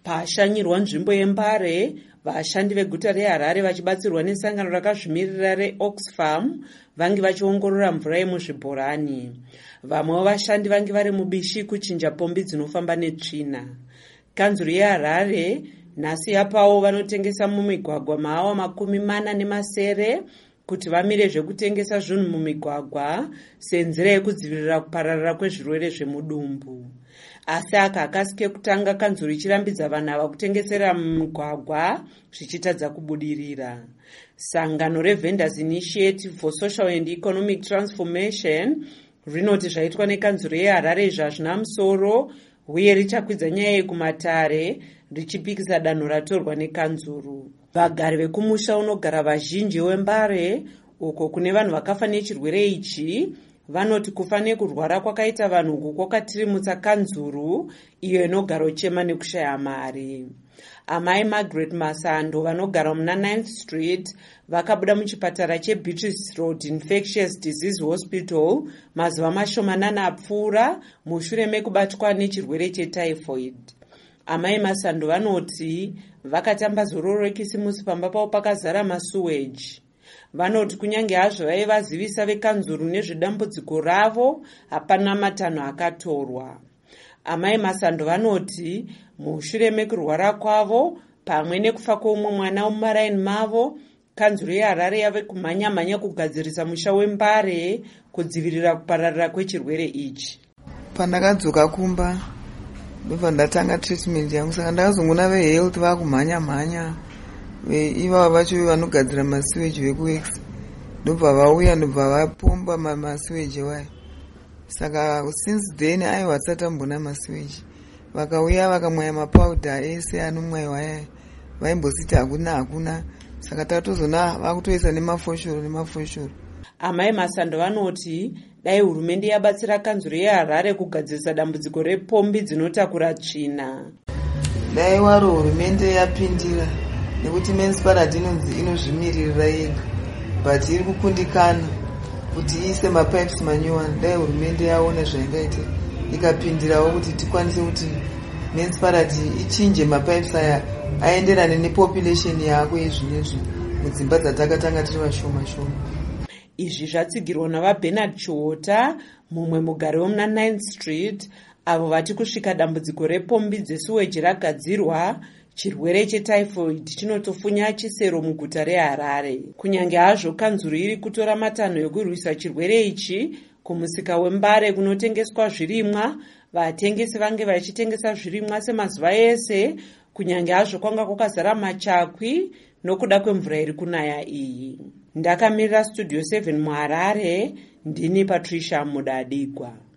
Pashanyirwa nzvimbo yeMbare, vashandi veguta reHarare vachibatsirwa nesangano rakazvimirira reOxfam vange vachiongorora mvura yemuzvibhorani. Vamwewo vashandi vange vari mubishi kuchinja pombi dzinofamba netsvina. Kanzuru yeHarare nhasi yapawo vanotengesa mumigwagwa maawa 47 kuti vamire zvekutengesa zvinhu mumigwagwa senzira yekudzivirira kupararira kwezvirwere zvemudumbu. Asi akakasike kutanga kanzuru ichirambidza vanhu ava kutengesera mumigwagwa zvichitadza kubudirira. Sangano reVendors Initiative for Social and Economic Transformation rinoti zvaitwa nekanzuru yeHarare izvi hazvina musoro uye richakwidza nyaya yekumatare richipikisa danho ratorwa nekanzuru. Vagari vekumusha unogara vazhinji weMbare uko kune vanhu vakafa nechirwere ichi vanoti kufa nekurwara kwakaita vanhu uku kwakatirimutsa kanzuru iyo inogara uchema nekushaya mari. Amai Margaret Masando vanogara muna 9th Street vakabuda muchipatara cheBeatrice Road Infectious Disease Hospital mazuva mashomanana apfuura mushure mekubatwa nechirwere chetyphoid. Amai Masando vanoti vakatamba zororo rekisimusi pamba pavo pakazara masuweji. Vanoti kunyange hazvo vaivazivisa vekanzuru nezvedambudziko ravo hapana matanho akatorwa. Amai Masando vanoti mushure mekurwara kwavo pamwe nekufa kwoumwe mwana mumaraini mavo, kanzuru yeHarare yave kumhanya kugadzirisa musha weMbare kudzivirira kupararira kwechirwere ichi. Pandakadzoka kumba ndobva ndatanga treatment yangu, saka ndakazongona vehealth vakumhanya ivavo vacho vanogadzira masiweji vekuex ndobva vauya ndobva vapomba masiweji waya. Saka since then aiwa asati ambona masiweji, vakauya vakamwaya mapauda ese anomwaiwa yaya vaimbositi hakuna, saka tatozona vakutoisa nemafoshoro. Amai Masando vanoti dai hurumende yabatsira kanzuru yeHarare kugadzirisa dambudziko repombi dzinotakura tsvina. Dai waro hurumende yapindira, nekuti municipality inozvimirira yega but iri kukundikana kuti iise mapipes manyowani. Dai hurumende yaona zvaingaite ikapindirawo kuti tikwanise kuti municipality ichinje mapipes aya aenderane nepopulation yako yezvinezvi mudzimba dzatakatanga tiri vashoma. Izvi zvatsigirwa navaBernard Chiwota, mumwe mugari wemuna 9th Street, avo vati kusvika dambudziko repombi dzesuweji ragadzirwa, chirwere chetyphoid chinotofunya chisero muguta reHarare. Kunyange hazvo kanzuru iri kutora matanho ekurwisa chirwere ichi, kumusika weMbare kunotengeswa zvirimwa, vatengesi vange vachitengesa zvirimwa semazuva ese, kunyange hazvo kwanga kwakazara machakwi nokuda kwemvura iri kunaya iyi. Ndakamirira Studio 7 muHarare, ndini Patricia Mudadigwa.